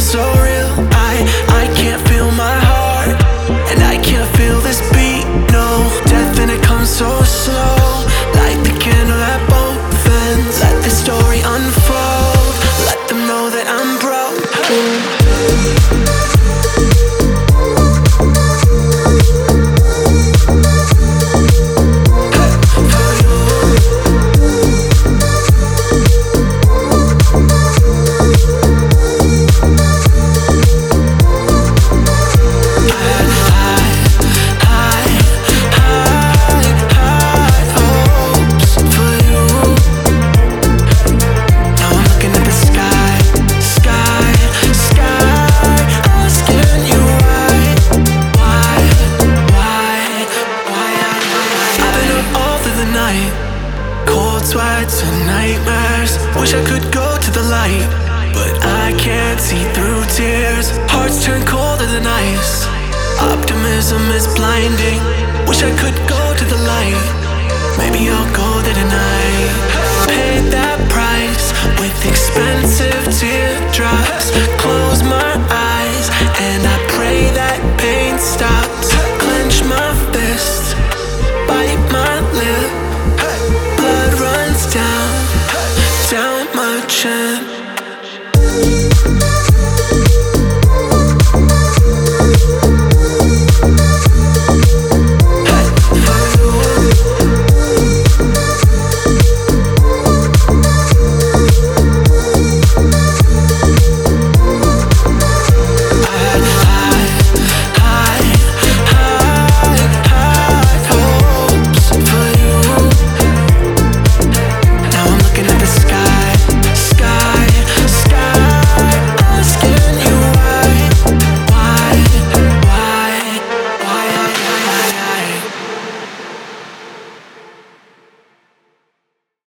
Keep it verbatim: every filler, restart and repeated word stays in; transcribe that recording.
so real. I, I can't feel my heart, and I can't feel this beat, no. Death and it comes so slow, light the candle at both ends. Let the story unfold, let them know that I'm broke. Cold sweats and nightmares. Wish I could go to the light, but I can't see through tears. Hearts turn colder than ice. Optimism is blinding. Wish I could go to the light. Maybe I'll go there tonight. Paid that price with expensive teardrops. Close my eyes and I